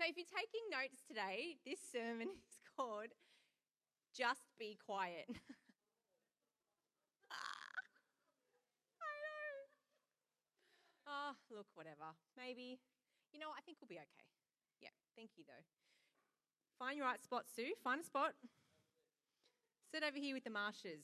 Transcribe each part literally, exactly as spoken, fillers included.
if you're taking notes today, this sermon is called Just Be Quiet. I know. Oh, look, whatever. Maybe. You know what? I think we'll be okay. Yeah, thank you, though. Find your right spot, Sue. Find a spot. Sit over here with the marshes.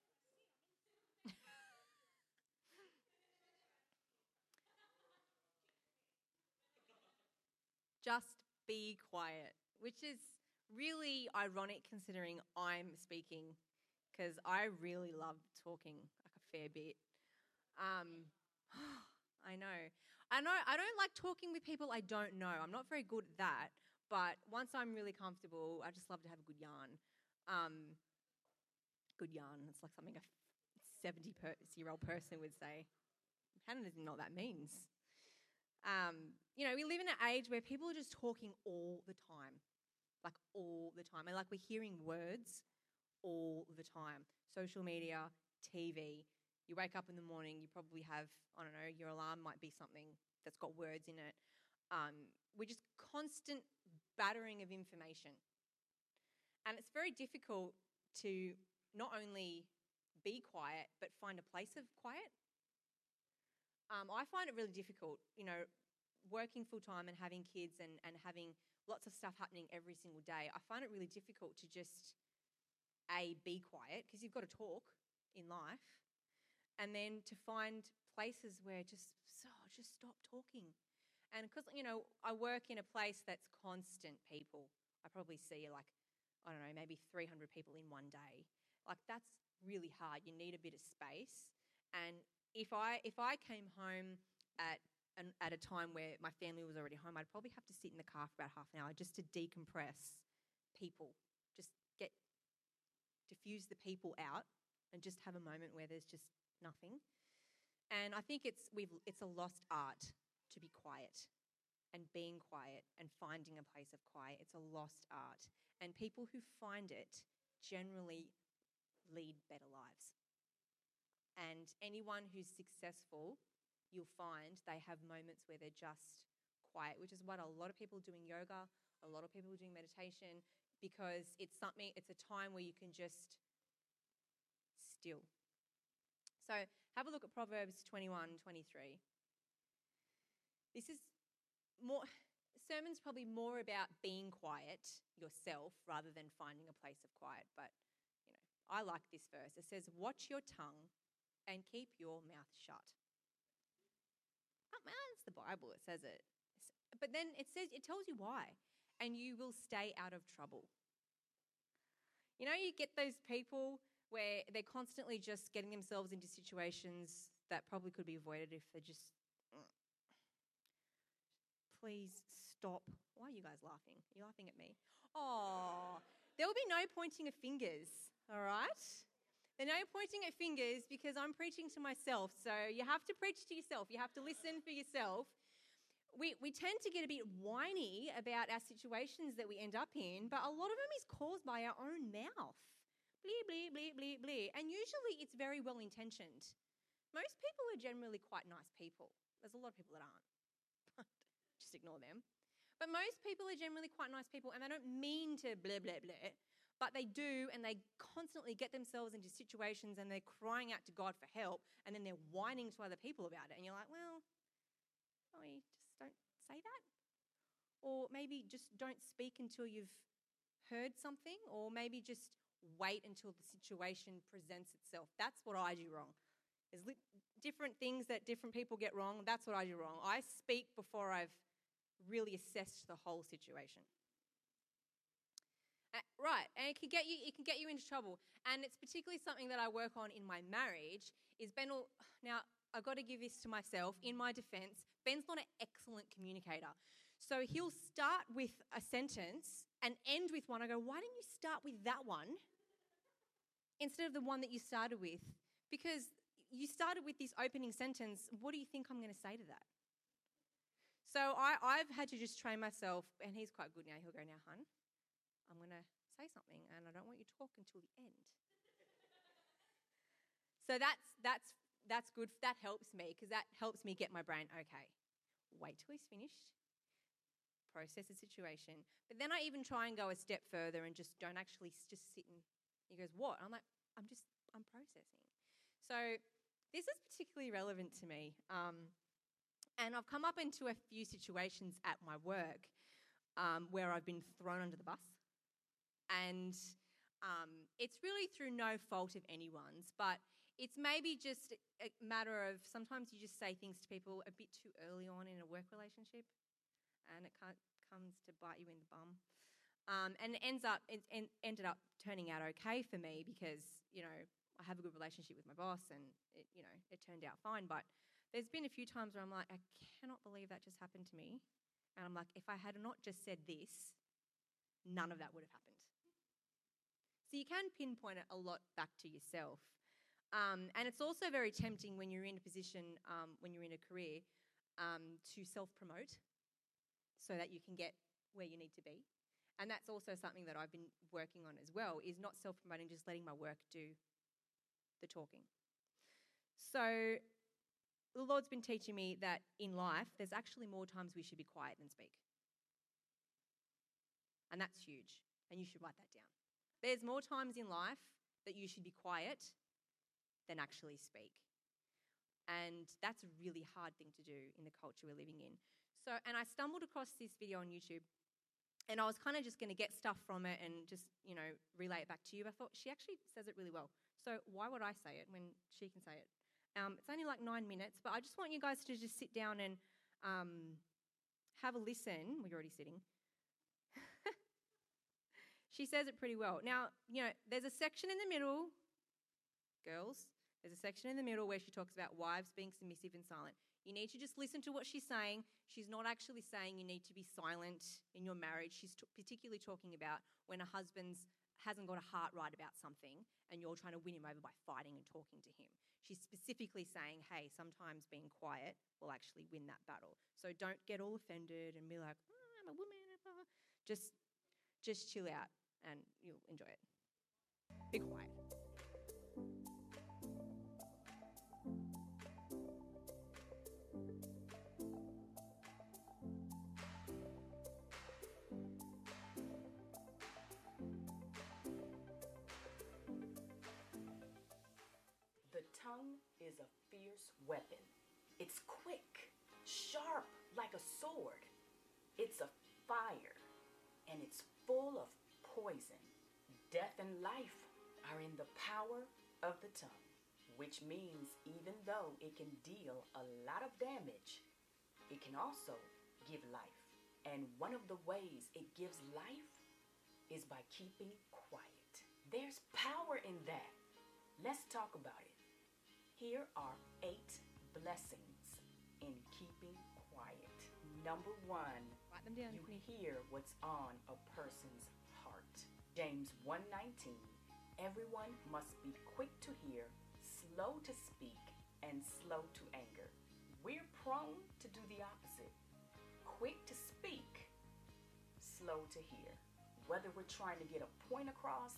Just be quiet, which is really ironic considering I'm speaking, because I really love talking like a fair bit. Um, I know. I know. I don't like talking with people I don't know. I'm not very good at that. But once I'm really comfortable, I just love to have a good yarn. Um, good yarn. It's like something a seventy-year-old person would say. Hannah doesn't know what that means. Um, you know, we live in an age where people are just talking all the time. Like all the time. And like we're hearing words all the time. Social media, T V. You wake up in the morning, you probably have, I don't know, your alarm might be something that's got words in it. Um, we're just constant battering of information. And it's very difficult to not only be quiet, but find a place of quiet. Um, I find it really difficult, you know, working full-time and having kids and, and having lots of stuff happening every single day. I find it really difficult to just, A, be quiet, because you've got to talk in life, and then to find places where just, so, just stop talking. And because, you know, I work in a place that's constant people. I probably see like, I don't know, maybe three hundred people in one day. Like that's really hard. You need a bit of space. And if I if I came home at an, at a time where my family was already home, I'd probably have to sit in the car for about half an hour just to decompress people. Just get, diffuse the people out and just have a moment where there's just nothing. And I think it's we've it's a lost art to be quiet and being quiet and finding a place of quiet. It's a lost art. And people who find it generally lead better lives. And anyone who's successful, you'll find they have moments where they're just quiet, which is what a lot of people do in yoga, a lot of people doing meditation, because it's something, it's a time where you can just still. So have a look at Proverbs twenty-one, twenty-three. This is more, sermon's probably more about being quiet yourself rather than finding a place of quiet. But, you know, I like this verse. It says, watch your tongue and keep your mouth shut. Oh, man, it's the Bible. It says it. But then it says, it tells you why. And you will stay out of trouble. You know, you get those people where they're constantly just getting themselves into situations that probably could be avoided if they're just, please stop. Why are you guys laughing? Are you laughing at me? Oh, there will be no pointing of fingers, all right? There's no pointing at fingers because I'm preaching to myself. So you have to preach to yourself. You have to listen for yourself. We we tend to get a bit whiny about our situations that we end up in, but a lot of them is caused by our own mouth. Blee, blee, blee, blee, blee. And usually it's very well-intentioned. Most people are generally quite nice people. There's a lot of people that aren't. Just ignore them. But most people are generally quite nice people, and they don't mean to blah, blah, blah. But they do, and they constantly get themselves into situations, and they're crying out to God for help, and then they're whining to other people about it. And you're like, well, we just don't say that. Or maybe just don't speak until you've heard something, or maybe just wait until the situation presents itself. That's what I do wrong. There's li- different things that different people get wrong. That's what I do wrong. I speak before I've really assessed the whole situation. Uh, right, and it can get you. It can get you into trouble, and it's particularly something that I work on in my marriage. Is Ben will now? I've got to give this to myself. In my defence, Ben's not an excellent communicator, so he'll start with a sentence and end with one. I go, why didn't you start with that one instead of the one that you started with? Because you started with this opening sentence. What do you think I'm going to say to that? So I, I've had to just train myself, and he's quite good now. He'll go, now, hun, I'm going to say something, and I don't want you to talk until the end. So that's that's that's good. That helps me, because that helps me get my brain, okay, wait till he's finished, process the situation. But then I even try and go a step further and just don't actually s- just sit and he goes, what? I'm like, I'm just, I'm processing. So this is particularly relevant to me. Um, and I've come up into a few situations at my work um, where I've been thrown under the bus. And um, it's really through no fault of anyone's, but it's maybe just a matter of sometimes you just say things to people a bit too early on in a work relationship, and it can't, comes to bite you in the bum. Um, and it ends up it, en- ended up turning out okay for me because you know I have a good relationship with my boss, and it, you know it turned out fine. But there's been a few times where I'm like, I cannot believe that just happened to me, and I'm like, if I had not just said this, none of that would have happened. So you can pinpoint it a lot back to yourself. Um, and it's also very tempting when you're in a position, um, when you're in a career, um, to self-promote so that you can get where you need to be. And that's also something that I've been working on as well, is not self-promoting, just letting my work do the talking. So the Lord's been teaching me that in life, there's actually more times we should be quiet than speak. And that's huge. And you should write that down. There's more times in life that you should be quiet than actually speak. And that's a really hard thing to do in the culture we're living in. So, and I stumbled across this video on YouTube, and I was kind of just going to get stuff from it and just, you know, relay it back to you. I thought she actually says it really well. So why would I say it when she can say it? Um, it's only like nine minutes, but I just want you guys to just sit down and um, have a listen. Well, you're already sitting. She says it pretty well. Now, you know, there's a section in the middle, girls, there's a section in the middle where she talks about wives being submissive and silent. You need to just listen to what she's saying. She's not actually saying you need to be silent in your marriage. She's t- particularly talking about when a husband's hasn't got a heart right about something and you're trying to win him over by fighting and talking to him. She's specifically saying, hey, sometimes being quiet will actually win that battle. So don't get all offended and be like, oh, I'm a woman. Just, just chill out and you'll enjoy it. Be quiet. The tongue is a fierce weapon. It's quick, sharp like a sword. It's a fire, and it's full of poison. Death and life are in the power of the tongue, which means even though it can deal a lot of damage, it can also give life. And one of the ways it gives life is by keeping quiet. There's power in that. Let's talk about it. Here are eight blessings in keeping quiet. Number one, Write them down. you hear what's on a person's heart. James one nineteen, everyone must be quick to hear, slow to speak, and slow to anger. We're prone to do the opposite. Quick to speak, slow to hear. Whether we're trying to get a point across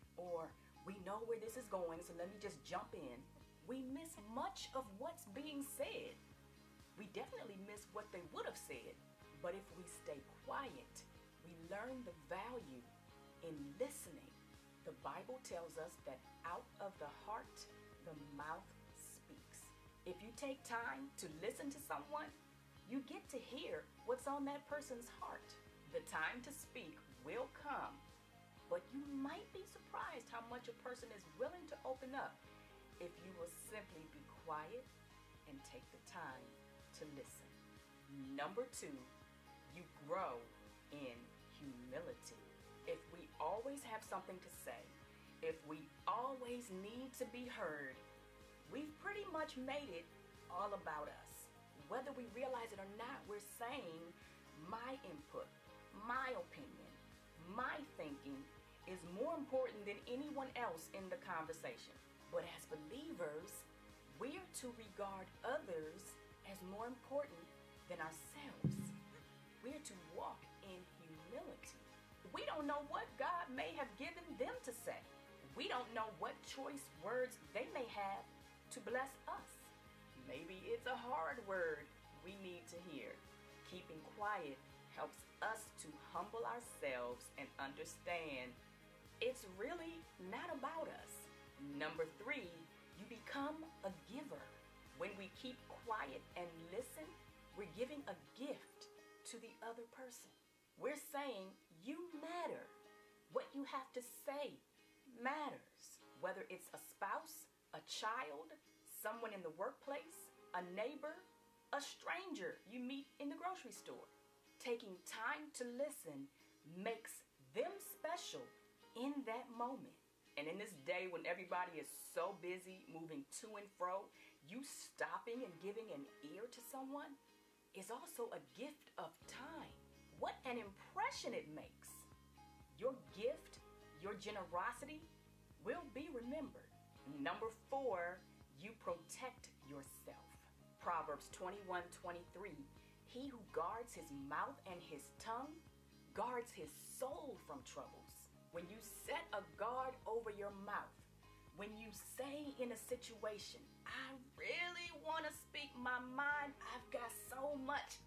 or we know where this is going, so let me just jump in, we miss much of what's being said. We definitely miss what they would have said. But if we stay quiet, we learn the value in listening. The Bible tells us that out of the heart, the mouth speaks. If you take time to listen to someone, you get to hear what's on that person's heart. The time to speak will come, but you might be surprised how much a person is willing to open up if you will simply be quiet and take the time to listen. Number two, you grow in humility. If we always have something to say, if we always need to be heard, we've pretty much made it all about us. Whether we realize it or not, we're saying my input, my opinion, my thinking is more important than anyone else in the conversation. But as believers, we're to regard others as more important than ourselves. We're to walk in humility. We don't know what God may have given them to say. We don't know what choice words they may have to bless us. Maybe it's a hard word we need to hear. Keeping quiet helps us to humble ourselves and understand it's really not about us. Number three, you become a giver. When we keep quiet and listen, we're giving a gift to the other person. We're saying you matter. What you have to say matters. Whether it's a spouse, a child, someone in the workplace, a neighbor, a stranger you meet in the grocery store. Taking time to listen makes them special in that moment. And in this day when everybody is so busy moving to and fro, you stopping and giving an ear to someone is also a gift of time. What an impression it makes. Your gift, your generosity will be remembered. Number four, you protect yourself. Proverbs twenty-one twenty-three, he who guards his mouth and his tongue guards his soul from troubles. When you set a guard over your mouth, when you say in a situation, I really want to speak my mind, I've got so much,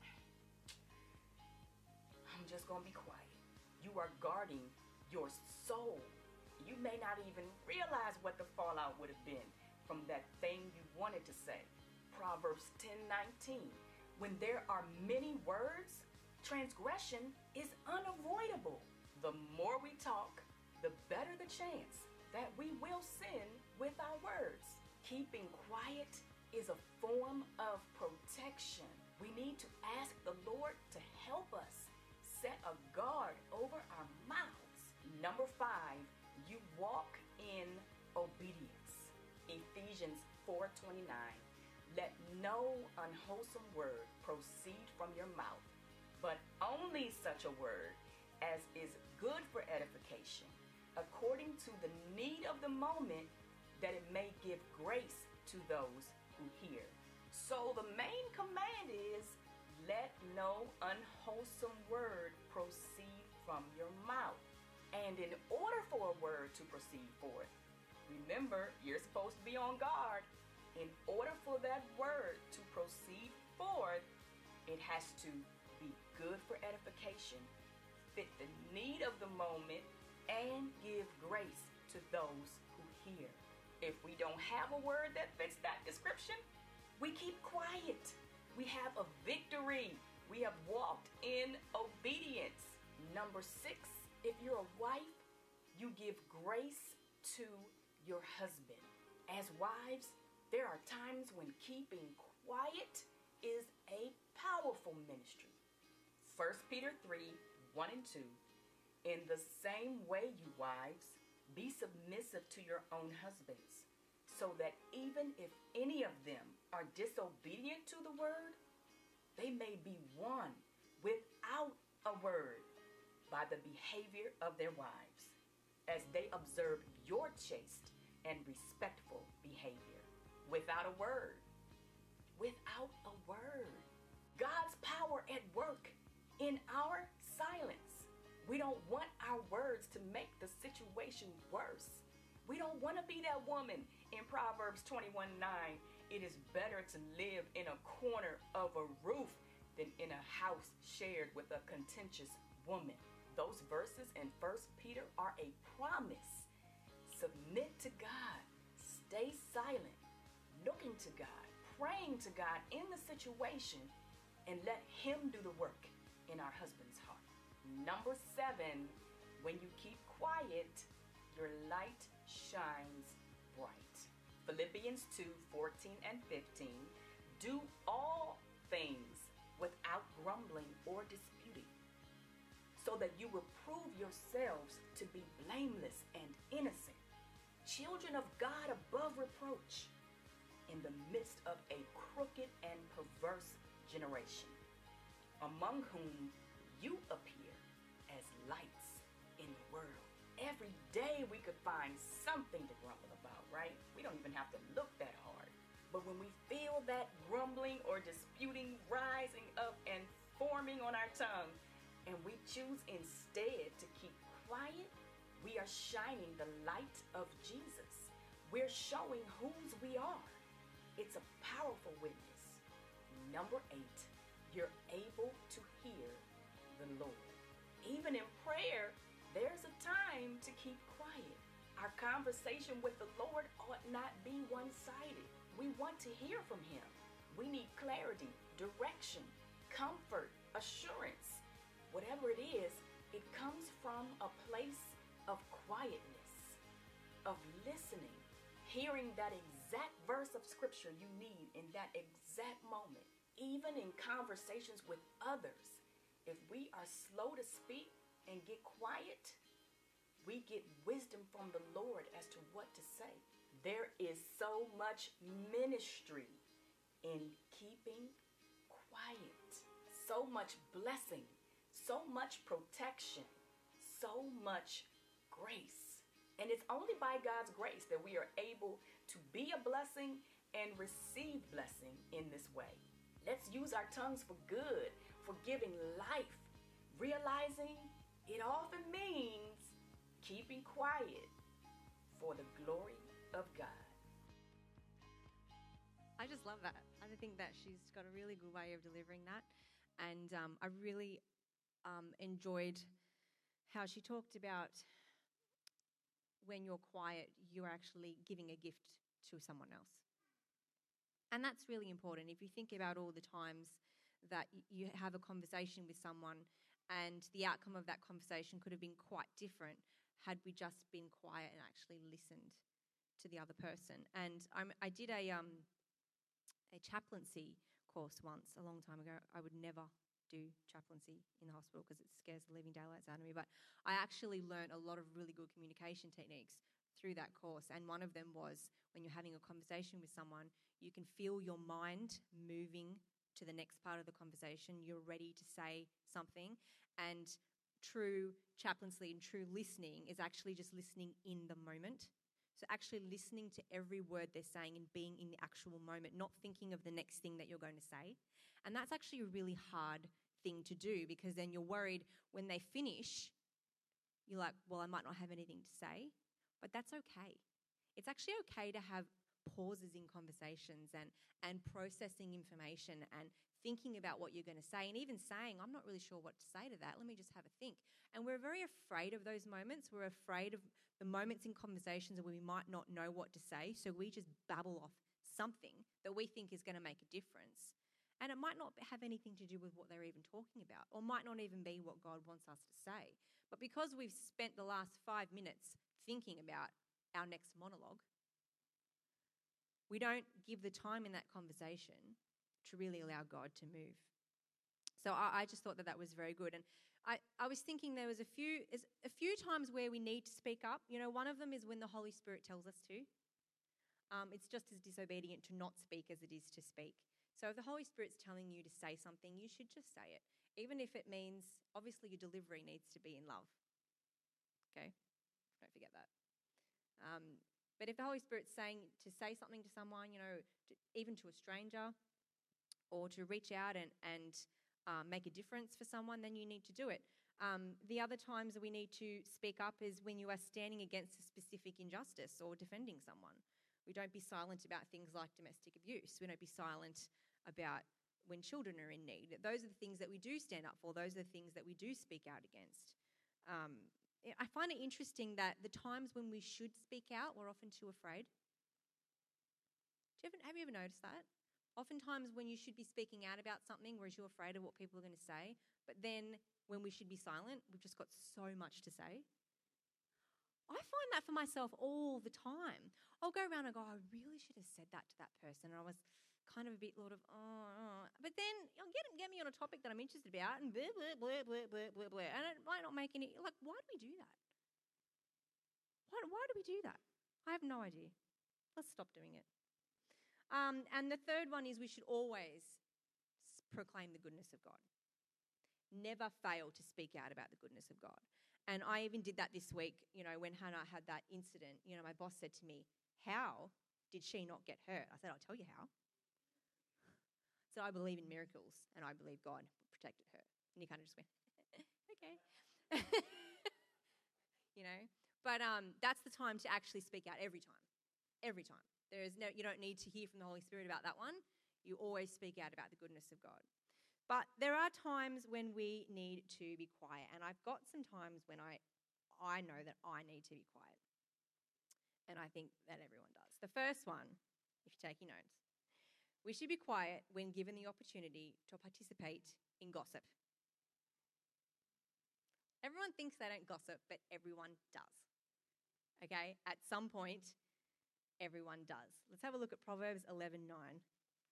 I'm just going to be quiet. You are guarding your soul. You may not even realize what the fallout would have been from that thing you wanted to say. Proverbs ten nineteen, when there are many words, transgression is unavoidable. The more we talk, the better the chance that we will sin with our words. Keeping quiet is a form of protection. We need to ask the Lord to help us set a guard over our mouths. Number five, you walk in obedience. Ephesians four twenty-nine, let no unwholesome word proceed from your mouth, but only such a word as is good for edification, according to the need of the moment, that it may give grace to those who hear. So the main command is, let no unwholesome word proceed from your mouth. And in order for a word to proceed forth, remember, you're supposed to be on guard. In order for that word to proceed forth, it has to be good for edification, fit the need of the moment, and give grace to those who hear. If we don't have a word that fits that description, we keep quiet. We have a victory. We have walked in obedience. Number six, if you're a wife, you give grace to your husband. As wives, there are times when keeping quiet is a powerful ministry. First Peter three, one and two, in the same way, you wives, be submissive to your own husbands, so that even if any of them are disobedient to the word, they may be won without a word by the behavior of their wives, as they observe your chaste and respectful behavior. Without a word. Without a word. God's power at work in our silence. We don't want our words to make the situation worse. We don't want to be that woman in Proverbs twenty-one nine. It is better to live in a corner of a roof than in a house shared with a contentious woman. Those verses in First Peter are a promise. Submit to God. Stay silent. Looking to God. Praying to God in the situation, and let him do the work in our husband's heart. Number seven, when you keep quiet, your light shines bright. Philippians two fourteen and fifteen, do all things without grumbling or disputing, so that you will prove yourselves to be blameless and innocent, children of God above reproach, in the midst of a crooked and perverse generation, among whom you appear as lights in the world. Every day we could find something to grumble about, right? We don't even have to look that hard. But when we feel that grumbling or disputing rising up and forming on our tongue, and we choose instead to keep quiet, we are shining the light of Jesus. We're showing whose we are. It's a powerful witness. Number eight, you're able to hear the Conversation with the Lord ought not be one-sided. We want to hear from him. We need clarity, direction, comfort, assurance. Whatever it is, it comes from a place of quietness, of listening, hearing that exact verse of scripture you need in that exact moment. Even in conversations with others, if we are slow to speak and get quiet, we get wisdom from the Lord as to what to say. There is so much ministry in keeping quiet, so much blessing, so much protection, so much grace. And it's only by God's grace that we are able to be a blessing and receive blessing in this way. Let's use our tongues for good, for giving life, realizing it often means keeping quiet for the glory of God. I just love that. I think that she's got a really good way of delivering that. And um, I really um, enjoyed how she talked about when you're quiet, you're actually giving a gift to someone else. And that's really important. If you think about all the times that you have a conversation with someone and the outcome of that conversation could have been quite different had we just been quiet and actually listened to the other person. And I'm, I did a um, a chaplaincy course once a long time ago. I would never do chaplaincy in the hospital because it scares the living daylights out of me. But I actually learned a lot of really good communication techniques through that course. And one of them was when you're having a conversation with someone, you can feel your mind moving to the next part of the conversation. You're ready to say something. And true chaplaincy and true listening is actually just listening in the moment. So actually listening to every word they're saying and being in the actual moment, not thinking of the next thing that you're going to say. And that's actually a really hard thing to do because then you're worried when they finish, you're like, well, I might not have anything to say, but that's okay. It's actually okay to have pauses in conversations and, and processing information and thinking about what you're going to say and even saying, I'm not really sure what to say to that. Let me just have a think. And we're very afraid of those moments. We're afraid of the moments in conversations where we might not know what to say. So we just babble off something that we think is going to make a difference. And it might not have anything to do with what they're even talking about or might not even be what God wants us to say. But because we've spent the last five minutes thinking about our next monologue, we don't give the time in that conversation to really allow God to move. So I, I just thought that that was very good. And I, I was thinking there was a few is a few times where we need to speak up. You know, one of them is when the Holy Spirit tells us to. Um, it's just as disobedient to not speak as it is to speak. So if the Holy Spirit's telling you to say something, you should just say it. Even if it means, obviously your delivery needs to be in love. Okay? Don't forget that. Um, but if the Holy Spirit's saying to say something to someone, you know, to, even to a stranger, or to reach out and, and um, make a difference for someone, then you need to do it. Um, the other times that we need to speak up is when you are standing against a specific injustice or defending someone. We don't be silent about things like domestic abuse. We don't be silent about when children are in need. Those are the things that we do stand up for. Those are the things that we do speak out against. Um, I find it interesting that the times when we should speak out, we're often too afraid. Do you ever, have you ever noticed that? Oftentimes when you should be speaking out about something, whereas you're afraid of what people are going to say, but then when we should be silent, we've just got so much to say. I find that for myself all the time. I'll go around and go, I really should have said that to that person. And I was kind of a bit sort of, oh, oh. But then you'll get, get me on a topic that I'm interested about and blah, blah, blah, blah, blah, blah, blah. And it might not make any, like, why do we do that? Why, why do we do that? I have no idea. Let's stop doing it. Um, and the third one is we should always proclaim the goodness of God. Never fail to speak out about the goodness of God. And I even did that this week, you know, when Hannah had that incident. You know, my boss said to me, how did she not get hurt? I said, I'll tell you how. So I believe in miracles and I believe God protected her. And he kind of just went, okay. You know, but um, that's the time to actually speak out every time, every time. There is no, you don't need to hear from the Holy Spirit about that one. You always speak out about the goodness of God. But there are times when we need to be quiet, and I've got some times when I, I know that I need to be quiet. and I think that everyone does. The first one, if you're taking notes, we should be quiet when given the opportunity to participate in gossip. Everyone thinks they don't gossip, but everyone does. Okay? At some point, everyone does. Let's have a look at Proverbs eleven nine.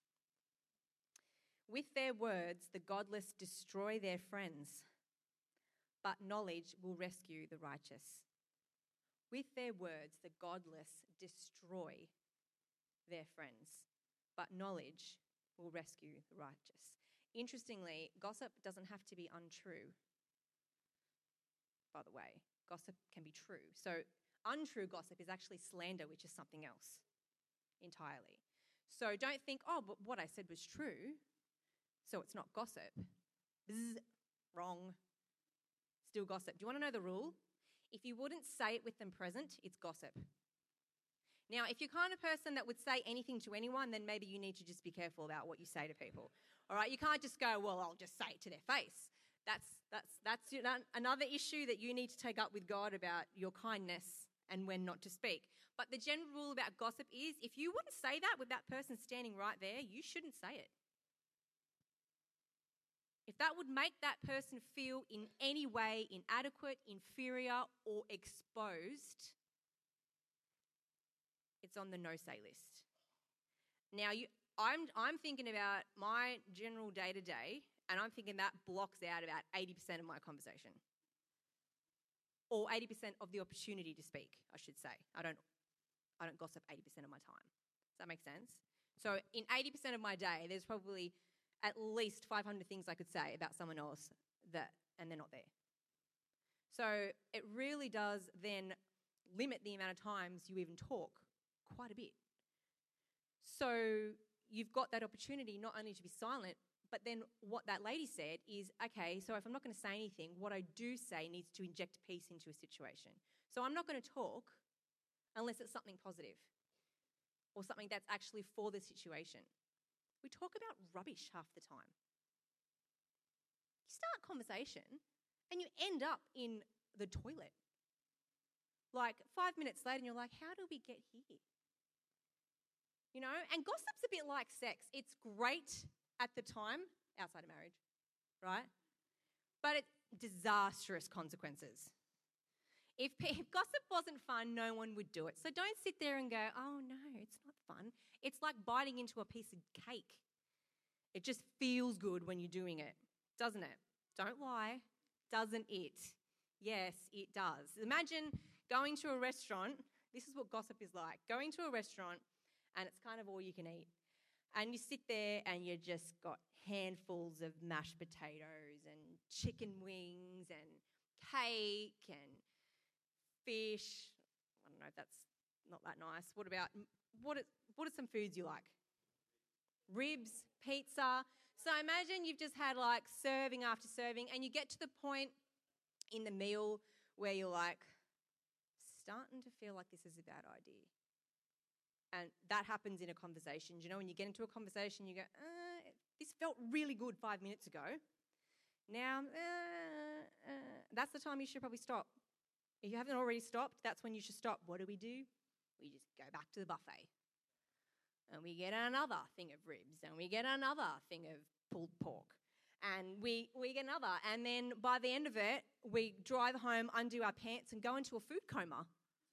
With their words, the godless destroy their friends, but knowledge will rescue the righteous. With their words, the godless destroy their friends, but knowledge will rescue the righteous. Interestingly, gossip doesn't have to be untrue, by the way. Gossip can be true. So untrue gossip is actually slander, which is something else entirely. So don't think, oh, but what I said was true, so it's not gossip. Bzz, wrong. Still gossip. Do you want to know the rule? If you wouldn't say it with them present, it's gossip. Now, if you're kind of person that would say anything to anyone, then maybe you need to just be careful about what you say to people. All right? You can't just go, well, I'll just say it to their face. That's that's that's another issue that you need to take up with God about your kindness and when not to speak. But the general rule about gossip is if you wouldn't say that with that person standing right there, you shouldn't say it. If that would make that person feel in any way inadequate, inferior, or exposed, it's on the no-say list. Now, you, I'm, I'm thinking about my general day-to-day, and I'm thinking that blocks out about eighty percent of my conversation. Or eighty percent of the opportunity to speak, I should say. I don't, I don't gossip eighty percent of my time. Does that make sense? So in eighty percent of my day, there's probably at least five hundred things I could say about someone else that, and they're not there. So it really does then limit the amount of times you even talk quite a bit. So you've got that opportunity not only to be silent, but then what that lady said is, okay, so if I'm not going to say anything, what I do say needs to inject peace into a situation. So I'm not going to talk unless it's something positive or something that's actually for the situation. We talk about rubbish half the time. You start a conversation and you end up in the toilet. Like five minutes later and you're like, how do we get here? You know, and gossip's a bit like sex. It's great at the time, outside of marriage, right? But it's disastrous consequences. If, if gossip wasn't fun, no one would do it. So don't sit there and go, oh no, it's not fun. It's like biting into a piece of cake. It just feels good when you're doing it, doesn't it? Don't lie. Doesn't it? Yes, it does. Imagine going to a restaurant. This is what gossip is like. Going to a restaurant and it's kind of all you can eat. And you sit there and you just got handfuls of mashed potatoes and chicken wings and cake and fish. I don't know if that's not that nice. What about, what are, what are some foods you like? Ribs, pizza. So imagine you've just had like serving after serving and you get to the point in the meal where you're like, starting to feel like this is a bad idea. And that happens in a conversation. You know, when you get into a conversation, you go, uh, this felt really good five minutes ago. Now, uh, uh, that's the time you should probably stop. If you haven't already stopped, that's when you should stop. What do we do? We just go back to the buffet. And we get another thing of ribs. And we get another thing of pulled pork. And we, we get another. And then by the end of it, we drive home, undo our pants, and go into a food coma.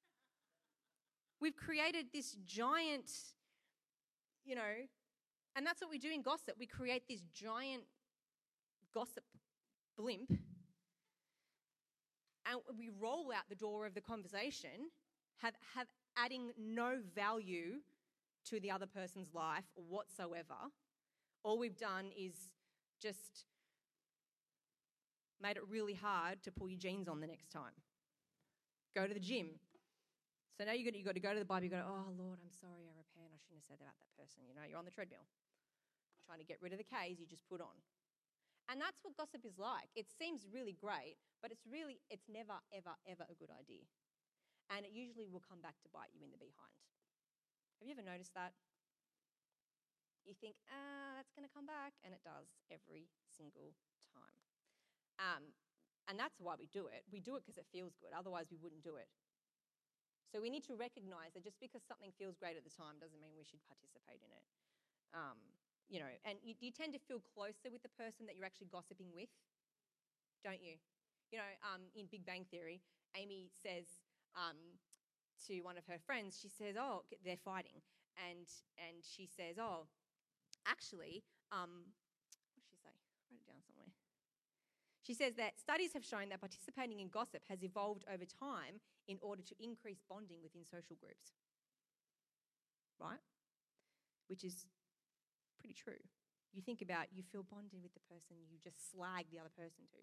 We've created this giant, you know, and that's what we do in gossip. We create this giant gossip blimp and we roll out the door of the conversation, have, have adding no value to the other person's life whatsoever. All we've done is just made it really hard to pull your jeans on the next time. Go to the gym. So now you've got, you've got to go to the Bible, you've got to, oh, Lord, I'm sorry, I repent. I shouldn't have said that about that person. You know, you're on the treadmill. Trying to get rid of the K's you just put on. And that's what gossip is like. It seems really great, but it's really, it's never, ever, ever a good idea. And it usually will come back to bite you in the behind. Have you ever noticed that? You think, ah, that's going to come back. And it does every single time. Um, and that's why we do it. We do it because it feels good. Otherwise, we wouldn't do it. So we need to recognise that just because something feels great at the time doesn't mean we should participate in it. Um, you know, and you, you tend to feel closer with the person that you're actually gossiping with, don't you? You know, um, in Big Bang Theory, Amy says um, to one of her friends, she says, oh, they're fighting. And and she says, oh, actually, um, what did she say? Write it down somewhere. She says that studies have shown that participating in gossip has evolved over time in order to increase bonding within social groups. Right? Which is pretty true. You think about, you feel bonded with the person you just slag the other person to.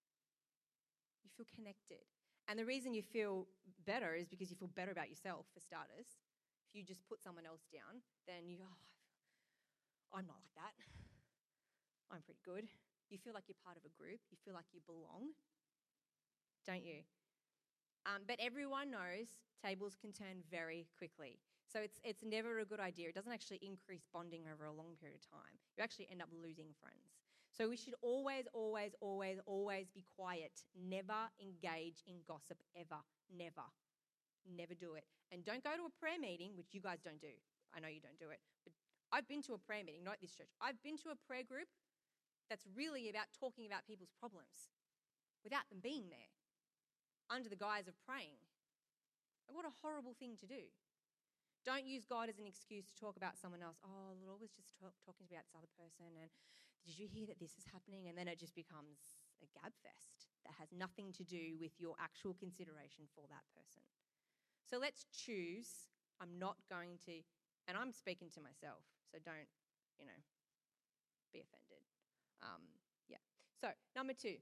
You feel connected. And the reason you feel better is because you feel better about yourself, for starters. If you just put someone else down, then you go, oh, I'm not like that. I'm pretty good. You feel like you're part of a group. You feel like you belong, don't you? Um, but everyone knows tables can turn very quickly. So it's it's never a good idea. It doesn't actually increase bonding over a long period of time. You actually end up losing friends. So we should always, always, always, always be quiet. Never engage in gossip, ever. Never. Never do it. And don't go to a prayer meeting, which you guys don't do. I know you don't do it. But I've been to a prayer meeting, not at this church. I've been to a prayer group that's really about talking about people's problems without them being there, under the guise of praying. And what a horrible thing to do. Don't use God as an excuse to talk about someone else. Oh, the Lord was just talk, talking about this other person, and did you hear that this is happening? And then it just becomes a gab fest that has nothing to do with your actual consideration for that person. So let's choose. I'm not going to, and I'm speaking to myself, so don't, you know, be offended. Um, yeah. So number two,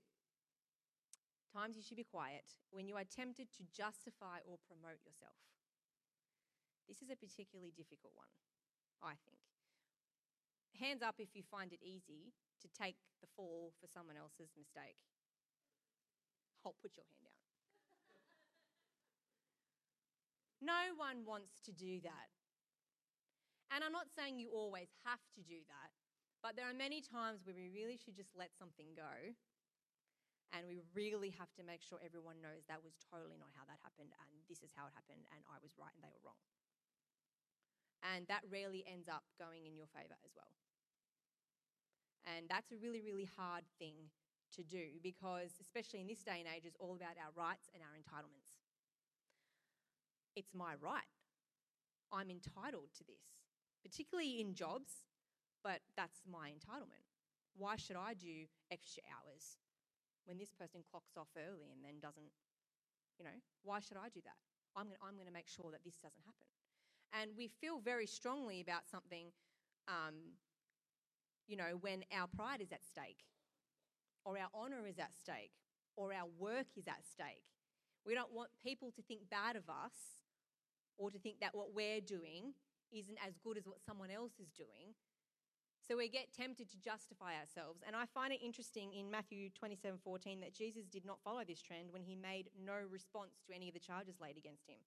times you should be quiet when you are tempted to justify or promote yourself. This is a particularly difficult one, I think. Hands up if you find it easy to take the fall for someone else's mistake. I'll put your hand down. No one wants to do that. And I'm not saying you always have to do that, but there are many times where we really should just let something go, and we really have to make sure everyone knows that was totally not how that happened, and this is how it happened, and I was right and they were wrong. And that rarely ends up going in your favour as well. And that's a really, really hard thing to do because, especially in this day and age, it's all about our rights and our entitlements. It's my right. I'm entitled to this, particularly in jobs, but that's my entitlement. Why should I do extra hours when this person clocks off early and then doesn't, you know, why should I do that? I'm going I'm going to make sure that this doesn't happen. And we feel very strongly about something, um, you know, when our pride is at stake, or our honour is at stake, or our work is at stake. We don't want people to think bad of us or to think that what we're doing isn't as good as what someone else is doing. So we get tempted to justify ourselves. And I find it interesting in Matthew twenty-seven fourteen that Jesus did not follow this trend when he made no response to any of the charges laid against him.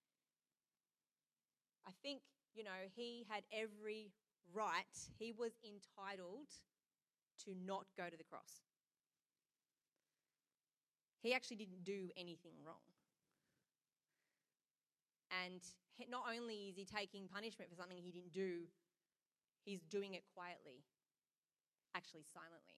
I think, you know, he had every right, he was entitled to not go to the cross. He actually didn't do anything wrong. And not only is he taking punishment for something he didn't do, he's doing it quietly, actually silently.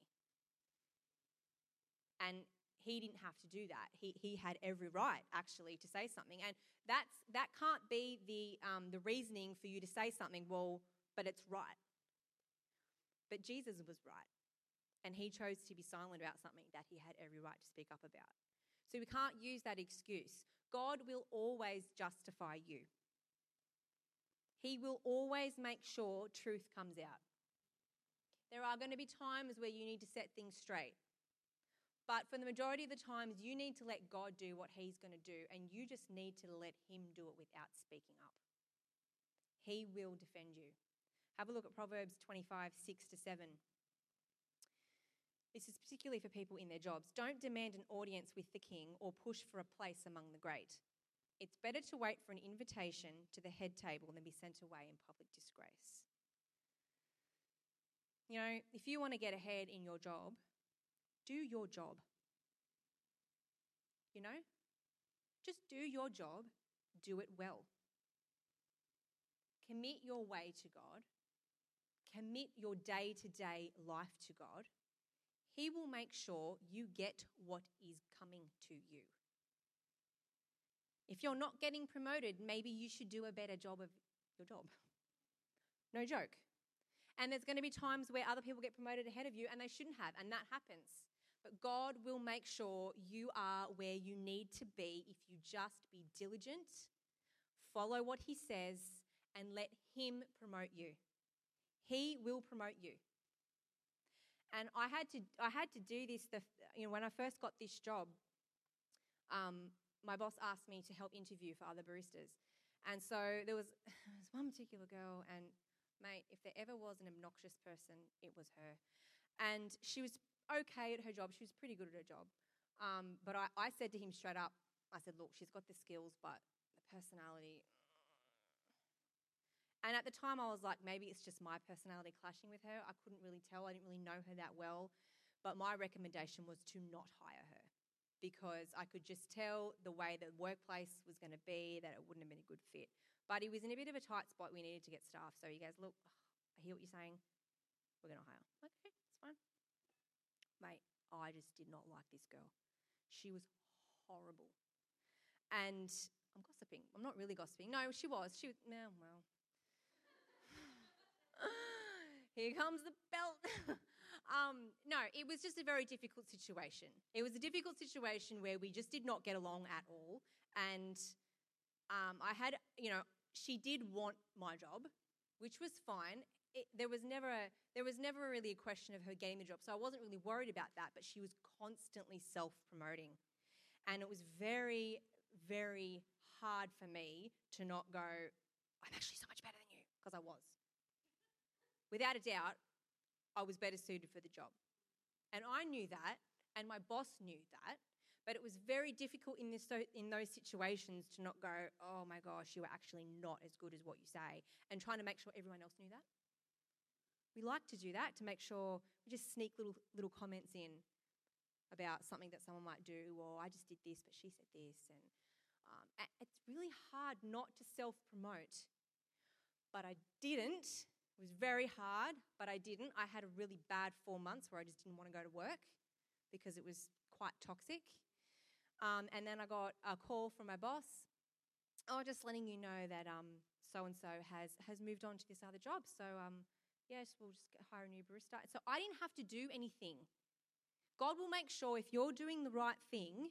And he didn't have to do that. He he had every right, actually, to say something. And that's that can't be the um, the reasoning for you to say something, well, but it's right. But Jesus was right. And he chose to be silent about something that he had every right to speak up about. So we can't use that excuse. God will always justify you. He will always make sure truth comes out. There are going to be times where you need to set things straight. But for the majority of the times, you need to let God do what he's going to do, and you just need to let him do it without speaking up. He will defend you. Have a look at Proverbs twenty-five, six to seven. This is particularly for people in their jobs. Don't demand an audience with the king or push for a place among the great. It's better to wait for an invitation to the head table than be sent away in public disgrace. You know, if you want to get ahead in your job, do your job. You know? Just do your job. do it well. Commit your way to God. Commit your day-to-day life to God. He will make sure you get what is coming to you. If you're not getting promoted, maybe you should do a better job of your job. No joke. And there's going to be times where other people get promoted ahead of you and they shouldn't have, and that happens. But God will make sure you are where you need to be if you just be diligent, follow what he says, and let him promote you. He will promote you. And I had to I had to do this, the, you know, when I first got this job, um, my boss asked me to help interview for other baristas. And so there was, there was one particular girl, and mate, if there ever was an obnoxious person, it was her. And she was okay at her job. She was pretty good at her job. Um, but I, I said to him straight up, I said, look, she's got the skills, but the personality. And at the time I was like, maybe it's just my personality clashing with her. I couldn't really tell. I didn't really know her that well. But my recommendation was to not hire her, because I could just tell the way the workplace was going to be that it wouldn't have been a good fit. But he was in a bit of a tight spot. We needed to get staff. So he goes, look, I hear what you're saying. We're going to hire. Okay, it's fine. Mate, I just did not like this girl. She was horrible. And I'm gossiping. I'm not really gossiping. No, she was. She was, no, well. Here comes the belt. um, no, it was just a very difficult situation. It was a difficult situation where we just did not get along at all. And um, I had, you know, she did want my job, which was fine. It, there was never a, there was never really a question of her getting the job, so I wasn't really worried about that. But she was constantly self-promoting, and it was very, very hard for me to not go, I'm actually so much better than you, because I was. Without a doubt, I was better suited for the job. And I knew that, and my boss knew that, but it was very difficult in, this, in those situations to not go, oh my gosh, you were actually not as good as what you say, and trying to make sure everyone else knew that. We like to do that, to make sure we just sneak little little comments in about something that someone might do, or I just did this, but she said this. And um, it's really hard not to self-promote. But I didn't. It was very hard, but I didn't. I had a really bad four months where I just didn't want to go to work because it was quite toxic. Um, and then I got a call from my boss, oh, just letting you know that um, so-and-so has, has moved on to this other job. So, um, yes, we'll just get, hire a new barista. So I didn't have to do anything. God will make sure if you're doing the right thing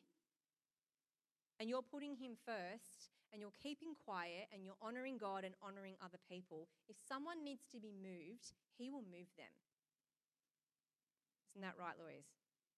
and you're putting him first, and you're keeping quiet, and you're honouring God and honouring other people, if someone needs to be moved, he will move them. Isn't that right, Louise?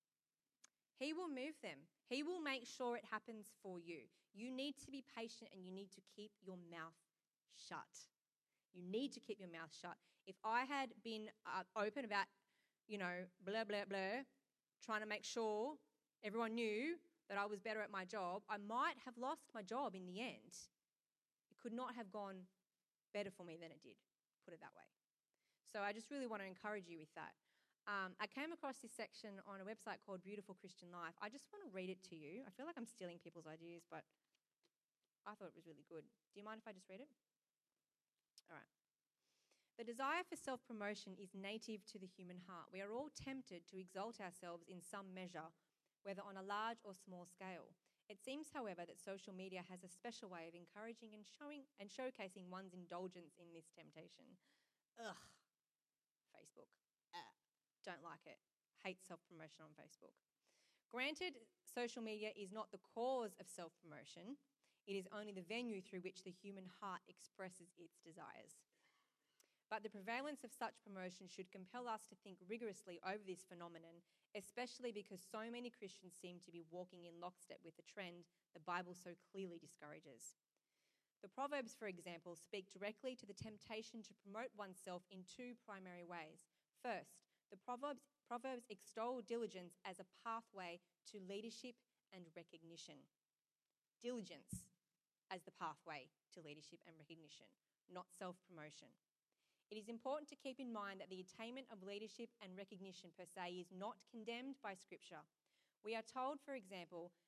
He will move them. He will make sure it happens for you. You need to be patient, and you need to keep your mouth shut. You need to keep your mouth shut. If I had been uh, open about, you know, blah, blah, blah, trying to make sure everyone knew that I was better at my job, I might have lost my job in the end. It could not have gone better for me than it did, put it that way. So I just really want to encourage you with that. Um, I came across this section on a website called Beautiful Christian Life. I just want to read it to you. I feel like I'm stealing people's ideas, but I thought it was really good. Do you mind if I just read it? All right. The desire for self-promotion is native to the human heart. We are all tempted to exalt ourselves in some measure, whether on a large or small scale. It seems, however, that social media has a special way of encouraging and showing and showcasing one's indulgence in this temptation. Ugh, Facebook. Uh, don't like it. Hate self-promotion on Facebook. Granted, social media is not the cause of self-promotion. It is only the venue through which the human heart expresses its desires. But the prevalence of such promotion should compel us to think rigorously over this phenomenon, especially because so many Christians seem to be walking in lockstep with the trend the Bible so clearly discourages. The Proverbs, for example, speak directly to the temptation to promote oneself in two primary ways. First, the Proverbs, Proverbs extol diligence as a pathway to leadership and recognition. Diligence as the pathway to leadership and recognition, not self-promotion. It is important to keep in mind that the attainment of leadership and recognition per se is not condemned by Scripture. We are told, for example,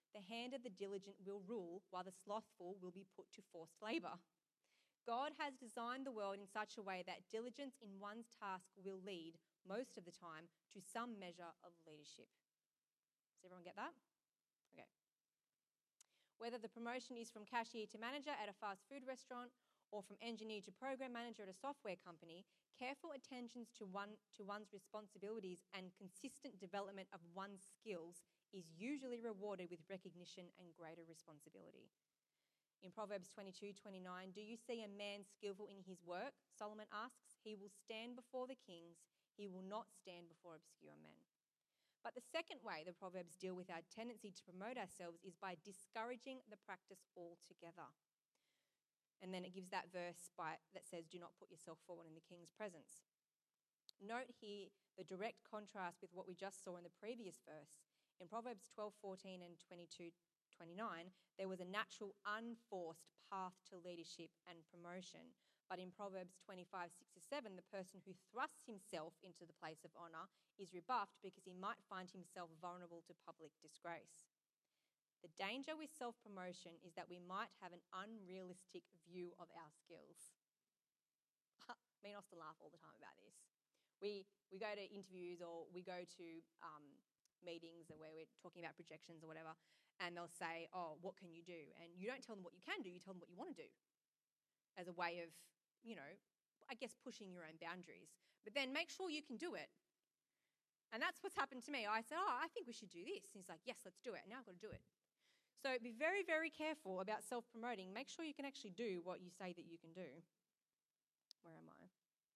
The hand of the diligent will rule, while the slothful will be put to forced labour. God has designed the world in such a way that diligence in one's task will lead, most of the time, to some measure of leadership. Does everyone get that? Okay. Whether the promotion is from cashier to manager at a fast food restaurant or from engineer to program manager at a software company, careful attention to, one, to one's responsibilities and consistent development of one's skills is usually rewarded with recognition and greater responsibility. In Proverbs twenty-two twenty-nine, do you see a man skillful in his work? Solomon asks. He will stand before the kings. He will not stand before obscure men. But the second way the Proverbs deal with our tendency to promote ourselves is by discouraging the practice altogether. And then it gives that verse by, that says, do not put yourself forward in the king's presence. Note here the direct contrast with what we just saw in the previous verse. In Proverbs twelve fourteen and twenty-two twenty-nine, there was a natural, unforced path to leadership and promotion. But in Proverbs twenty-five six to seven, the person who thrusts himself into the place of honour is rebuffed because he might find himself vulnerable to public disgrace. The danger with self-promotion is that we might have an unrealistic view of our skills. Me and Austin laugh all the time about this. We we go to interviews or we go to um, meetings where we're talking about projections or whatever, and they'll say, oh, what can you do? And you don't tell them what you can do, you tell them what you want to do as a way of, you know, I guess pushing your own boundaries. But then make sure you can do it. And that's what's happened to me. I said, oh, I think we should do this. And he's like, yes, let's do it. Now I've got to do it. So be very, very careful about self-promoting. Make sure you can actually do what you say that you can do. Where am I?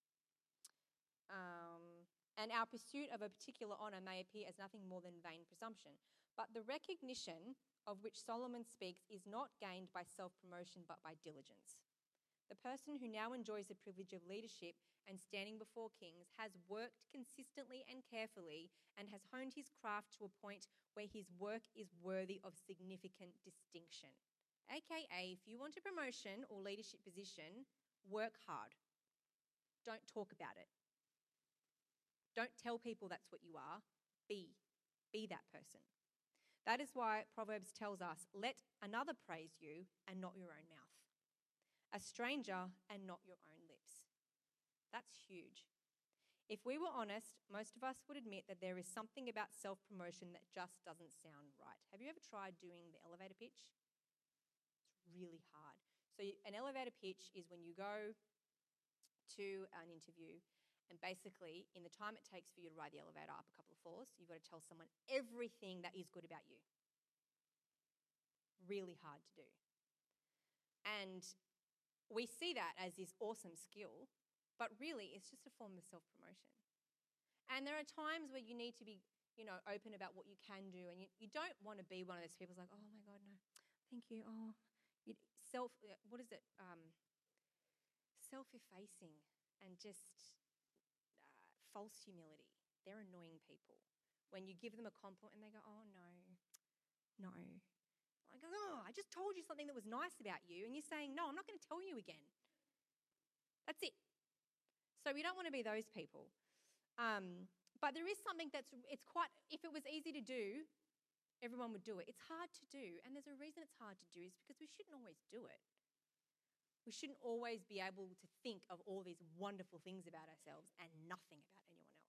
Um, and our pursuit of a particular honour may appear as nothing more than vain presumption. But the recognition of which Solomon speaks is not gained by self-promotion but by diligence. The person who now enjoys the privilege of leadership and standing before kings has worked consistently and carefully and has honed his craft to a point where his work is worthy of significant distinction. A K A, if you want a promotion or leadership position, work hard. Don't talk about it. Don't tell people that's what you are. Be. Be that person. That is why Proverbs tells us, let another praise you and not your own mouth. A stranger and not your own lips. That's huge. If we were honest, most of us would admit that there is something about self-promotion that just doesn't sound right. Have you ever tried doing the elevator pitch? It's really hard. So an elevator pitch is when you go to an interview and basically in the time it takes for you to ride the elevator up a couple of floors, you've got to tell someone everything that is good about you. Really hard to do. And we see that as this awesome skill, but really it's just a form of self-promotion. And there are times where you need to be, you know, open about what you can do, and you, you don't want to be one of those people who's like, oh my God, no, thank you, oh, you, self, what is it, um, self-effacing and just uh, false humility. They're annoying people. When you give them a compliment and they go, oh no, no. I go, oh, I just told you something that was nice about you, and you're saying, no, I'm not going to tell you again. That's it. So we don't want to be those people. Um, but there is something that's, it's quite, if it was easy to do, everyone would do it. It's hard to do, and there's a reason it's hard to do is because we shouldn't always do it. We shouldn't always be able to think of all these wonderful things about ourselves and nothing about anyone else.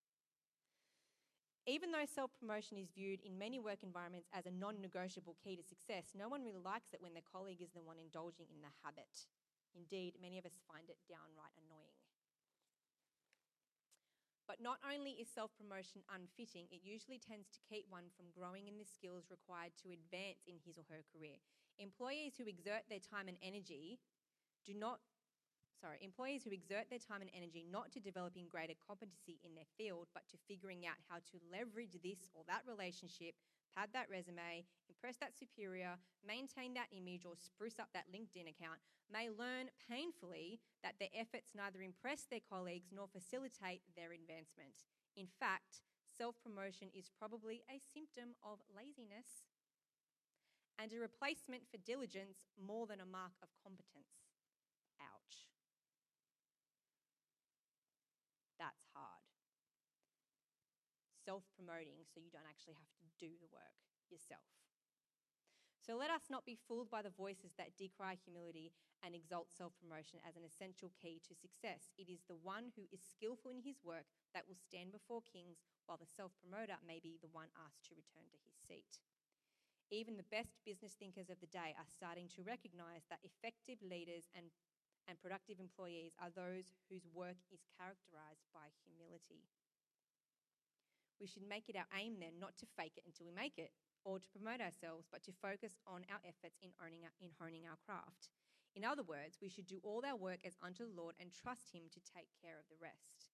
Even though self-promotion is viewed in many work environments as a non-negotiable key to success, no one really likes it when their colleague is the one indulging in the habit. Indeed, many of us find it downright annoying. But not only is self-promotion unfitting, it usually tends to keep one from growing in the skills required to advance in his or her career. Employees who exert their time and energy do not Sorry, employees who exert their time and energy not to developing greater competency in their field, but to figuring out how to leverage this or that relationship, pad that resume, impress that superior, maintain that image, or spruce up that LinkedIn account, may learn painfully that their efforts neither impress their colleagues nor facilitate their advancement. In fact, self-promotion is probably a symptom of laziness and a replacement for diligence more than a mark of competence. Ouch. That's hard. Self-promoting so you don't actually have to do the work yourself. So let us not be fooled by the voices that decry humility and exalt self-promotion as an essential key to success. It is the one who is skillful in his work that will stand before kings, while the self-promoter may be the one asked to return to his seat. Even the best business thinkers of the day are starting to recognize that effective leaders and, and productive employees are those whose work is characterized by humility. We should make it our aim then not to fake it until we make it, or to promote ourselves, but to focus on our efforts in, owning our, in honing our craft. In other words, we should do all our work as unto the Lord and trust him to take care of the rest.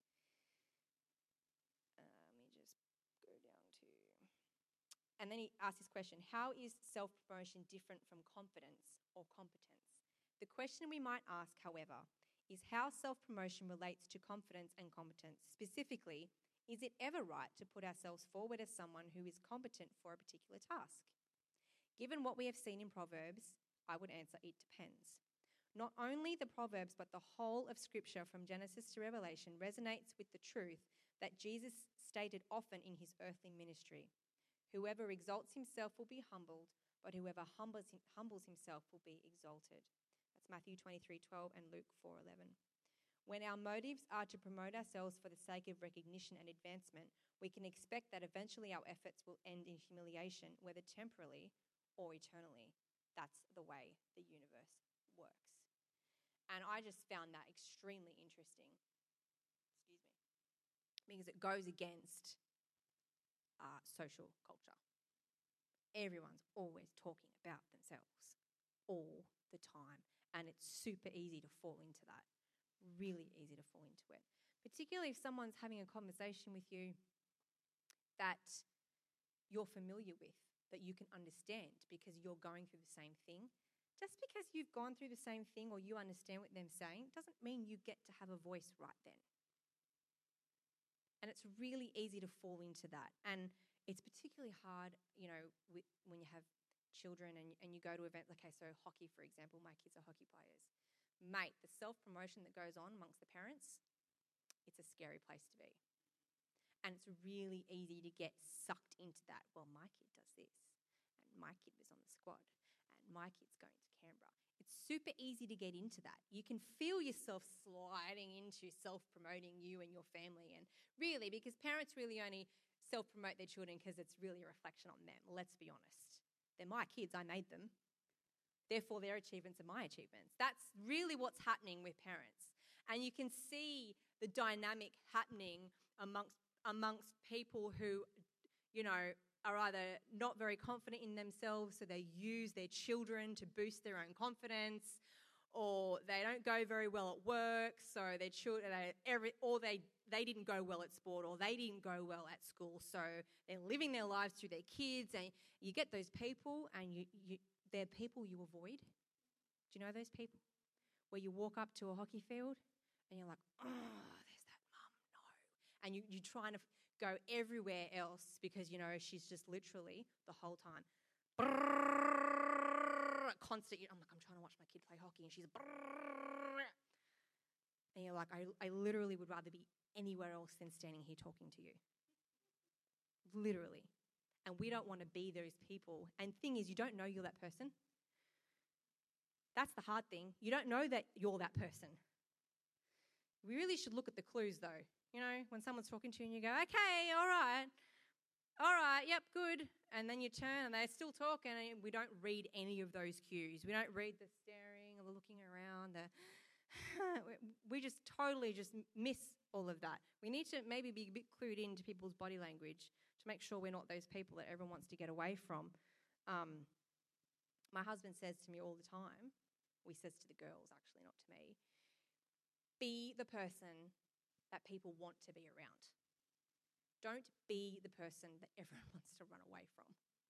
Uh, let me just go down to... And then he asks this question, how is self-promotion different from confidence or competence? The question we might ask, however, is how self-promotion relates to confidence and competence. Specifically, is it ever right to put ourselves forward as someone who is competent for a particular task? Given what we have seen in Proverbs, I would answer it depends. Not only the Proverbs, but the whole of Scripture from Genesis to Revelation resonates with the truth that Jesus stated often in his earthly ministry. Whoever exalts himself will be humbled, but whoever humbles, humbles himself will be exalted. That's Matthew twenty-three twelve and Luke four eleven. When our motives are to promote ourselves for the sake of recognition and advancement, we can expect that eventually our efforts will end in humiliation, whether temporally or eternally. That's the way the universe works. And I just found that extremely interesting. Excuse me. Because it goes against uh, social culture. Everyone's always talking about themselves all the time. And it's super easy to fall into that. Really easy to fall into it. Particularly if someone's having a conversation with you that you're familiar with, that you can understand because you're going through the same thing. Just because you've gone through the same thing or you understand what they're saying doesn't mean you get to have a voice right then. And it's really easy to fall into that. And it's particularly hard, you know, with, when you have children and, and you go to events. Okay, so hockey, for example, my kids are hockey players. Mate, the self-promotion that goes on amongst the parents, it's a scary place to be. And it's really easy to get sucked into that. Well, my kid does this, and my kid was on the squad, and my kid's going to Canberra. It's super easy to get into that. You can feel yourself sliding into self-promoting you and your family. And really, because parents really only self-promote their children because it's really a reflection on them. Let's be honest. They're my kids. I made them. Therefore, their achievements are my achievements. That's really what's happening with parents. And you can see the dynamic happening amongst amongst people who, you know, are either not very confident in themselves, so they use their children to boost their own confidence, or they don't go very well at work, so their children, they, every, or they, they didn't go well at sport, or they didn't go well at school, so they're living their lives through their kids, and you get those people, and you, you they're people you avoid. Do you know those people? Where you walk up to a hockey field, and you're like, oh, there's that mum, no. And you, you're trying to go everywhere else because, you know, she's just literally the whole time. Brrr, constant. I'm like, I'm trying to watch my kid play hockey and she's brrr. And you're like, I, I literally would rather be anywhere else than standing here talking to you. Literally. And we don't want to be those people. And thing is, you don't know you're that person. That's the hard thing. You don't know that you're that person. We really should look at the clues, though. You know, when someone's talking to you and you go, okay, all right, all right, yep, good. And then you turn and they're still talking and we don't read any of those cues. We don't read the staring or the looking around. The we just totally just miss all of that. We need to maybe be a bit clued into people's body language to make sure we're not those people that everyone wants to get away from. Um, my husband says to me all the time, well, he says to the girls actually, not to me, be the person that people want to be around. Don't be the person that everyone wants to run away from.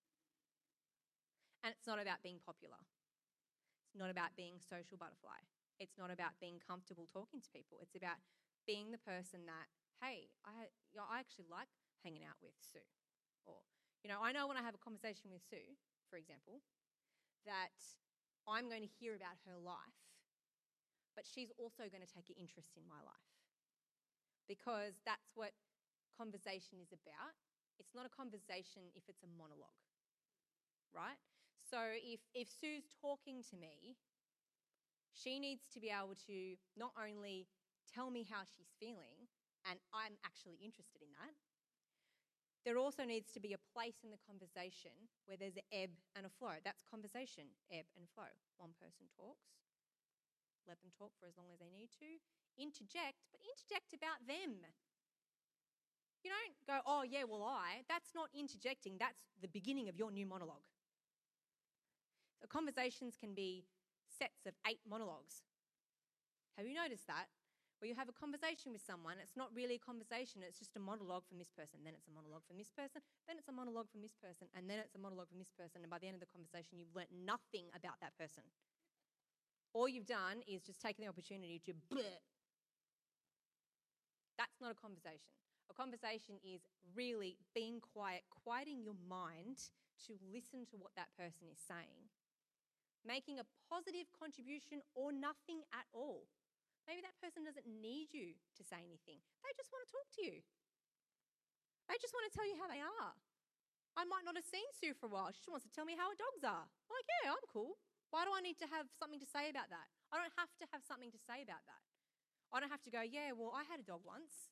And it's not about being popular. It's not about being social butterfly. It's not about being comfortable talking to people. It's about being the person that, hey, I, you know, I actually like hanging out with Sue. Or, you know, I know when I have a conversation with Sue, for example, that I'm going to hear about her life, but she's also going to take an interest in my life. Because that's what conversation is about. It's not a conversation if it's a monologue, right? So if, if Sue's talking to me, she needs to be able to not only tell me how she's feeling, and I'm actually interested in that, there also needs to be a place in the conversation where there's an ebb and a flow. That's conversation, ebb and flow. One person talks, let them talk for as long as they need to. Interject, but interject about them. You don't go, oh, yeah, well, I. That's not interjecting. That's the beginning of your new monologue. So conversations can be sets of eight monologues. Have you noticed that? Where you have a conversation with someone, it's not really a conversation, it's just a monologue from this person, then it's a monologue from this person, then it's a monologue from this person, and then it's a monologue from this person, and by the end of the conversation, you've learnt nothing about that person. All you've done is just taken the opportunity to bleh. That's not a conversation. A conversation is really being quiet, quieting your mind to listen to what that person is saying, making a positive contribution or nothing at all. Maybe that person doesn't need you to say anything. They just want to talk to you. They just want to tell you how they are. I might not have seen Sue for a while. She just wants to tell me how her dogs are. I'm like, yeah, I'm cool. Why do I need to have something to say about that? I don't have to have something to say about that. I don't have to go, yeah, well, I had a dog once.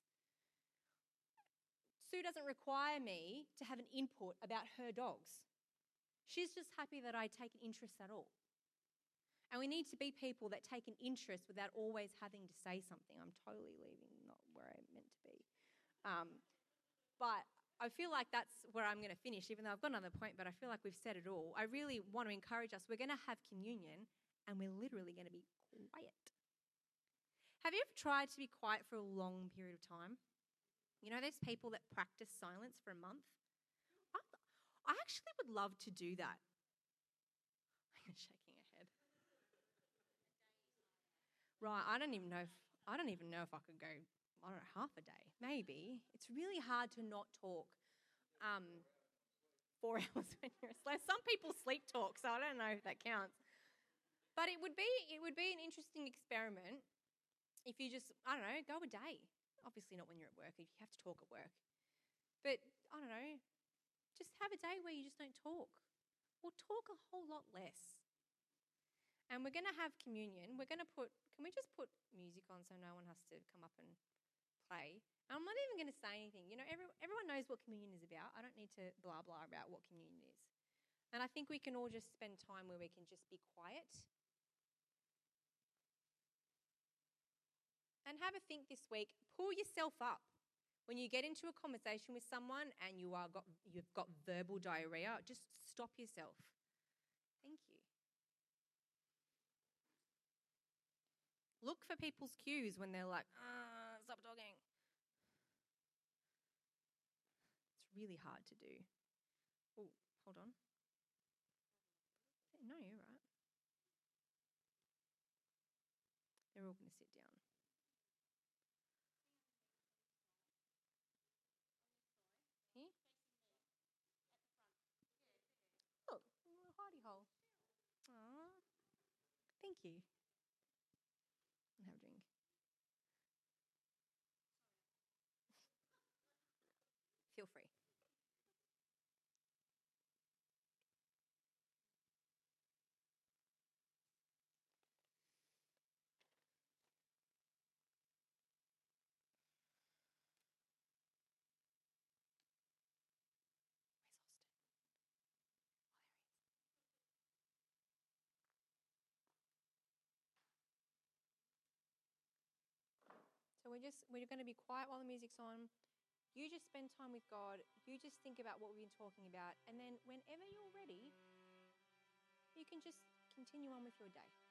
Sue doesn't require me to have an input about her dogs. She's just happy that I take an interest at all. And we need to be people that take an interest without always having to say something. I'm totally leaving, not where I'm meant to be. Um, but I feel like that's where I'm going to finish, even though I've got another point, but I feel like we've said it all. I really want to encourage us. We're going to have communion, and we're literally going to be quiet. Have you ever tried to be quiet for a long period of time? You know, there's people that practice silence for a month. I, I actually would love to do that. I'm shaking her head. Right, I don't even know if I don't even know if I could go, I don't know, half a day, maybe. It's really hard to not talk um, four hours when you're asleep. Some people sleep talk, so I don't know if that counts. But it would be it would be an interesting experiment if you just, I don't know, go a day. Obviously not when you're at work, if you have to talk at work. But, I don't know, just have a day where you just don't talk. Or talk a whole lot less. And we're going to have communion. We're going to put, can we just put music on so no one has to come up and play? And I'm not even going to say anything. You know, every, everyone knows what communion is about. I don't need to blah, blah about what communion is. And I think we can all just spend time where we can just be quiet. And have a think this week. Pull yourself up. When you get into a conversation with someone and you are got, you've got verbal diarrhea, just stop yourself. Thank you. Look for people's cues when they're like, ah, stop talking. It's really hard to do. Oh, hold on. No, you're right. They're all going to sit down. Here? Look, a little hidey hole. Aww. Thank you. And have a drink. Feel free. So we're just we're going to be quiet while the music's on. You just spend time with God. You just think about what we've been talking about, and then whenever you're ready, you can just continue on with your day.